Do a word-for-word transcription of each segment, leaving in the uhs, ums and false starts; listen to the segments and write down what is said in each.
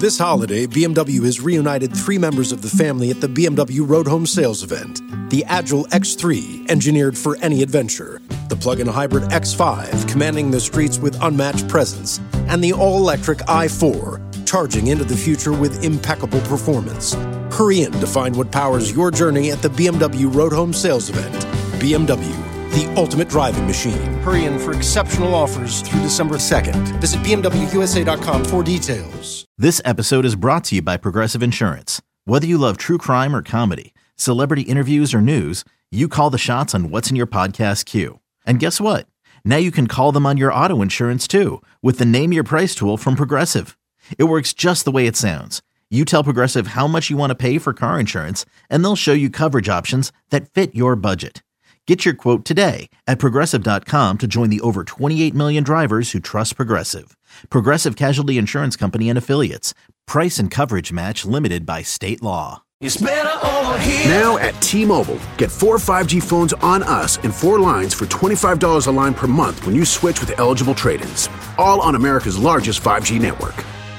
This holiday, B M W has reunited three members of the family at the B M W Road Home Sales event. The Agile X three, engineered for any adventure. The plug-in hybrid X five, commanding the streets with unmatched presence. And the all-electric i four, charging into the future with impeccable performance. Hurry in to find what powers your journey at the B M W Road Home Sales event. B M W, the ultimate driving machine. Hurry in for exceptional offers through December second. Visit B M W U S A dot com for details. This episode is brought to you by Progressive Insurance. Whether you love true crime or comedy, celebrity interviews or news, you call the shots on what's in your podcast queue. And guess what? Now you can call them on your auto insurance too with the Name Your Price tool from Progressive. It works just the way it sounds. You tell Progressive how much you want to pay for car insurance, and they'll show you coverage options that fit your budget. Get your quote today at Progressive dot com to join the over twenty-eight million drivers who trust Progressive. Progressive Casualty Insurance Company and Affiliates. Price and coverage match limited by state law. It's better over here. Now at T-Mobile, get four five G phones on us and four lines for twenty-five dollars a line per month when you switch with eligible trade-ins. All on America's largest five G network.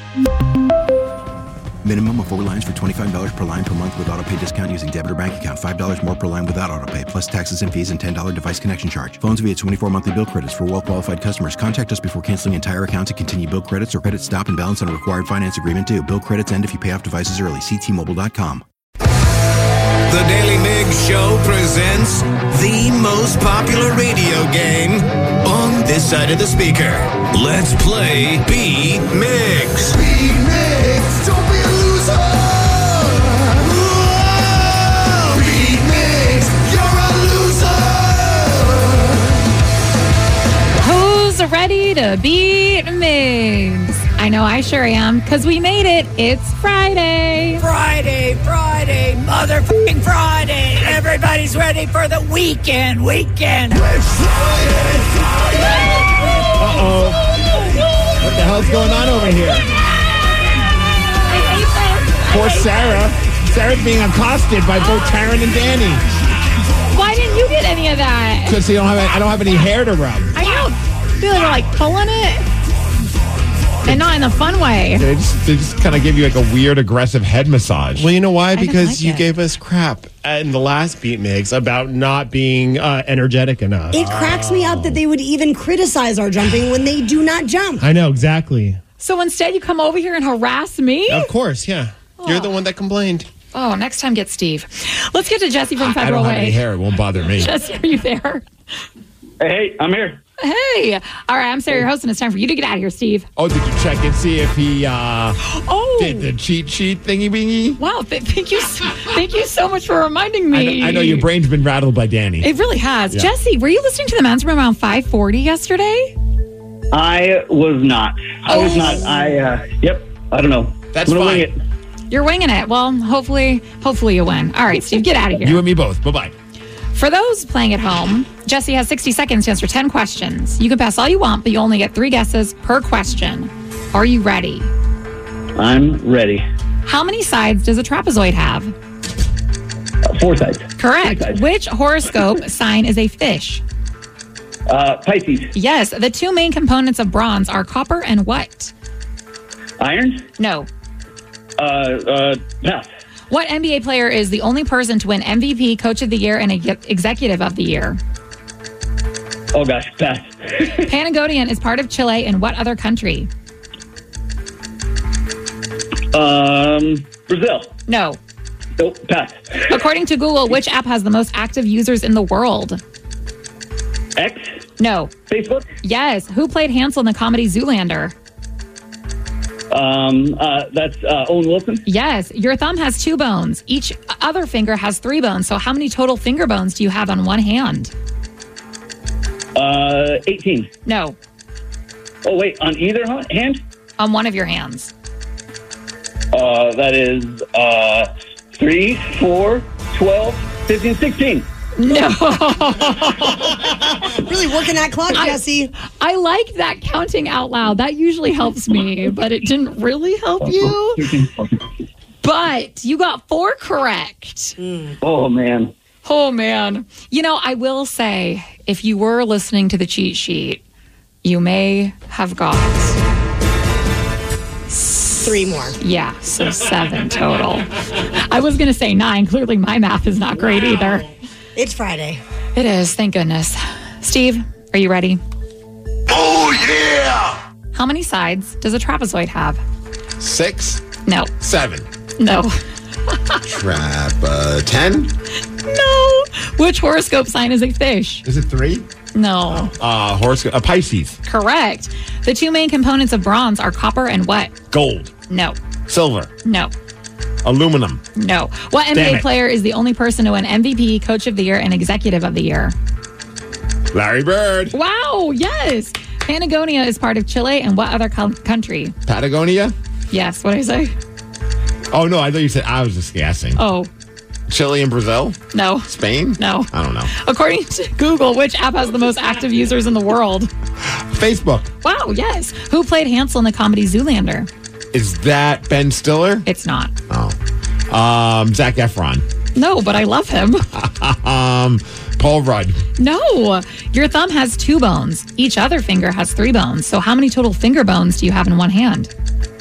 Minimum of four lines for twenty-five dollars per line per month with autopay discount using debit or bank account. five dollars more per line without autopay, plus taxes and fees and ten dollars device connection charge. Phones via twenty-four monthly bill credits for well-qualified customers. Contact us before canceling entire account to continue bill credits or credit stop and balance on a required finance agreement due. Bill credits end if you pay off devices early. See T Mobile dot com. The Daily Migs Show presents the most popular radio game on this side of the speaker. Let's play B Migs. B Migs, don't be a loser. Whoa! B Migs, you're a Who's loser. ready to beat Migs? I know I sure am, because we made it. It's Friday. Friday, Friday, motherfucking Friday. Everybody's ready for the weekend, weekend. Uh-oh. What the hell's going on over here? Poor Sarah. Sarah's being accosted by both Taryn and Danny. Why didn't you get any of that? Because you don't have, I don't have any hair to rub. I know. I feel like you're like pulling it. And not in the fun way. They just, they just kind of give you like a weird, aggressive head massage. Well, you know why? Because like you it. gave us crap in the last Beat Mix about not being uh, energetic enough. It cracks me up that they would even criticize our jumping when they do not jump. I know, exactly. So instead you come over here and harass me? Of course, yeah. Oh. You're the one that complained. Oh, next time get Steve. Let's get to Jesse from Federal I don't Way. have any hair. It won't bother me. Jesse, are you there? Hey, I'm here. Hey. All right, I'm Sarah, your host, and it's time for you to get out of here, Steve. Oh, did you check and see if he uh, oh. did the cheat sheet thingy-bingy? Wow, th- thank you so, thank you so much for reminding me. I know, I know your brain's been rattled by Danny. It really has. Yeah. Jesse, were you listening to the men's room around five forty yesterday? I was not. I oh. was not. I, uh, yep. I don't know. That's I'm gonna fine. wing it. You're winging it. Well, hopefully, hopefully you win. All right, Steve, get out of here. You and me both. Bye-bye. For those playing at home, Jesse has sixty seconds to answer ten questions. You can pass all you want, but you only get three guesses per question. Are you ready? I'm ready. How many sides does a trapezoid have? Uh, four sides. Correct. Sides. Which horoscope sign is a fish? Uh, Pisces. Yes. The two main components of bronze are copper and what? Iron. No. Uh, uh, pass. What N B A player is the only person to win M V P, Coach of the Year, and Executive of the Year? Oh, gosh. Pass. Patagonia is part of Chile in what other country? um, Brazil. No. Nope. Pass. According to Google, which app has the most active users in the world? X. No. Facebook. Yes. Who played Hansel in the comedy Zoolander? Um, uh, that's uh, Owen Wilson. Yes. Your thumb has two bones. Each other finger has three bones. So how many total finger bones do you have on one hand? Uh, eighteen. No. Oh, wait. On either hand? On one of your hands. Uh, that is uh, three, four, twelve, fifteen, sixteen. No. Really working that clock, I, Jesse. I like that counting out loud. That usually helps me, but it didn't really help you. But you got four correct. Mm. Oh, man. Oh, man. You know, I will say, if you were listening to the cheat sheet, you may have got three more. Yeah, so seven total. I was going to say nine. Clearly, my math is not great either. It's Friday. It is, thank goodness. Steve, are you ready? Oh, yeah! How many sides does a trapezoid have? Six? No. Seven? No. Trap, uh, ten? No. Which horoscope sign is a fish? Is it three? No. Uh, horoscope, uh, Pisces. Correct. The two main components of bronze are copper and what? Gold. No. Silver. No. Aluminum. No. What N B A Damn it. player is the only person to win M V P, Coach of the Year, and Executive of the Year? Larry Bird. Wow, yes. Patagonia is part of Chile and what other co- country? Patagonia? Yes, what did I say? Oh, no, I thought you said, I was just guessing. Oh, Chile and Brazil? no. Spain? No. I don't know. According to Google, which app has the most active users in the world? Facebook. Wow, yes. Who played Hansel in the comedy Zoolander? Is that Ben Stiller? It's not. Oh. Um, Zac Efron. No, but I love him. um, Paul Rudd. No. Your thumb has two bones. Each other finger has three bones. So how many total finger bones do you have in one hand?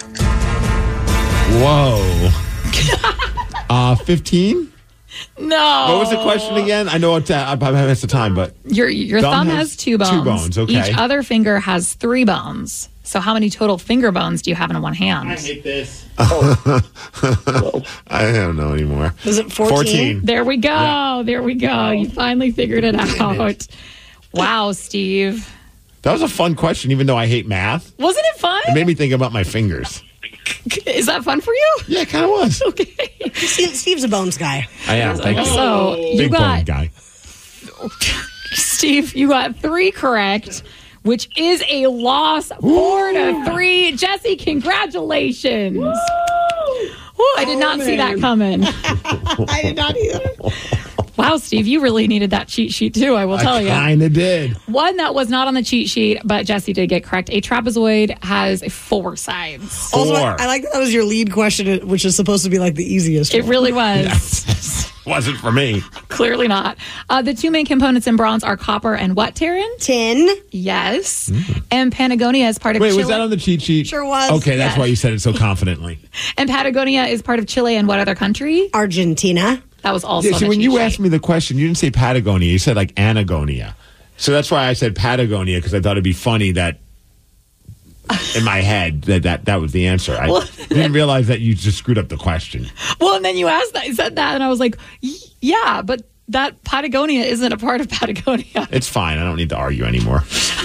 Whoa. uh, fifteen? No. What was the question again? I know it's, uh, I missed the time, but... Your your thumb, Thumb has, has two bones. two bones, okay. Each other finger has three bones. So how many total finger bones do you have in one hand? I hate this. I don't know anymore. Was it fourteen? fourteen. There we go. Yeah. There we go. You finally figured it out. Wow, Steve. That was a fun question, even though I hate math. Wasn't it fun? It made me think about my fingers. Is that fun for you? Yeah, it kind of was. Okay. Steve, Steve's a bones guy. I am. Thank you. So you Big got bone guy. Steve, you got three correct, which is a loss, four to three. Jesse, congratulations. Woo! I did Oh, not see that man. coming. I did not either. Wow, Steve, you really needed that cheat sheet too, I will tell I you. kind of did. One that was not on the cheat sheet, but Jesse did get correct. A trapezoid has four sides. Also, I, Four. I like that that was your lead question, which is supposed to be like the easiest. It one. really was. Wasn't for me. Clearly not. Uh, the two main components in bronze are copper and what, Taryn? Tin. Yes. And Patagonia is part of Wait, Chile. was that on the cheat sheet? Sure was. Okay, that's Yes. why you said it so confidently. And Patagonia is part of Chile and what other country? Argentina. That was also Yeah, on see, the when cheat you sheet. asked me the question, you didn't say Patagonia. You said like Anagonia. So that's why I said Patagonia, because I thought it'd be funny that in my head that that, that was the answer. I Well- didn't realize that you just screwed up the question. Well, and then you asked that, said that, and I was like, y- yeah, but that Patagonia isn't a part of Patagonia. It's fine. I don't need to argue anymore.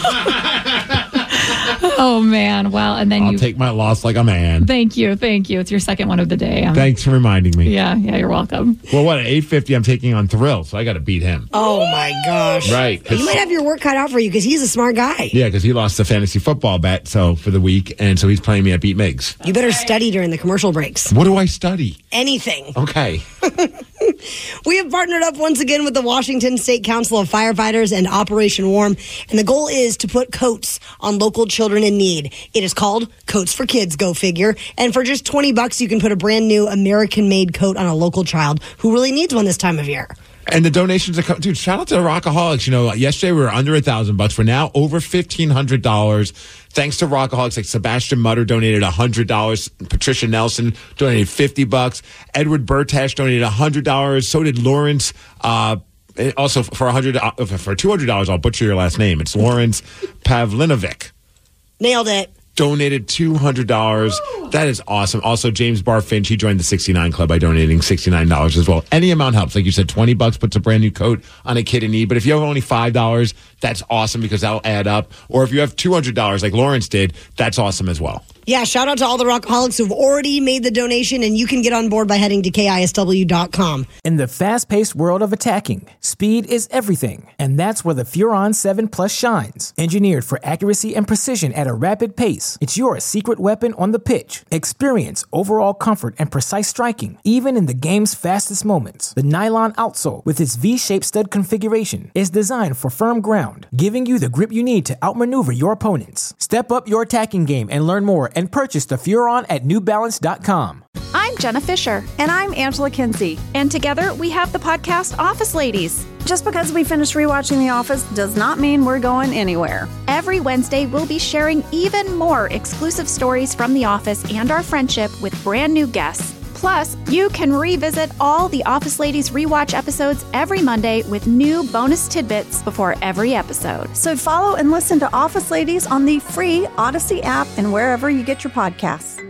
Oh, man. Well, and then I'll you... take my loss like a man. Thank you. Thank you. It's your second one of the day. Um, Thanks for reminding me. Yeah, yeah, you're welcome. Well, what, at eight fifty, I'm taking on Thrill, so I got to beat him. Oh my gosh. Right. 'cause- You might have your work cut out for you because he's a smart guy. yeah, because he lost the fantasy football bet so for the week, and so he's playing me at Beat Migs. You better study during the commercial breaks. What do I study? Anything. Okay. We have partnered up once again with the Washington State Council of Firefighters and Operation Warm, and the goal is to put coats on local children in need. It is called Coats for Kids, go figure. And for just twenty bucks, you can put a brand new American-made coat on a local child who really needs one this time of year. And the donations are coming. Dude, shout out to the Rockaholics. You know, yesterday we were under a thousand bucks. We're now over fifteen hundred dollars. Thanks to Rockaholics, like Sebastian Mutter donated a hundred dollars. Patricia Nelson donated fifty bucks. Edward Burtash donated a hundred dollars. So did Lawrence. Uh, also for a hundred uh, for two hundred dollars. I'll butcher your last name. It's Lawrence Pavlinovic. Nailed it. Donated two hundred dollars. That is awesome. Also, James Barfinch, he joined the sixty-nine Club by donating sixty-nine dollars as well. Any amount helps. Like you said, twenty bucks puts a brand new coat on a kid in need. But if you have only five dollars, that's awesome because that'll add up. Or if you have two hundred dollars like Lawrence did, that's awesome as well. Yeah, shout out to all the Rockaholics who've already made the donation, and you can get on board by heading to K I S W dot com. In the fast-paced world of attacking, speed is everything, and that's where the Furon seven Plus shines. Engineered for accuracy and precision at a rapid pace, it's your secret weapon on the pitch. Experience overall comfort and precise striking, even in the game's fastest moments. The nylon outsole, with its V-shaped stud configuration, is designed for firm ground, giving you the grip you need to outmaneuver your opponents. Step up your attacking game and learn more and purchase the Furon at New Balance dot com. I'm Jenna Fisher. And I'm Angela Kinsey. And together we have the podcast Office Ladies. Just because we finished rewatching The Office does not mean we're going anywhere. Every Wednesday, we'll be sharing even more exclusive stories from The Office and our friendship with brand new guests. Plus, you can revisit all the Office Ladies rewatch episodes every Monday with new bonus tidbits before every episode. So follow and listen to Office Ladies on the free Odyssey app and wherever you get your podcasts.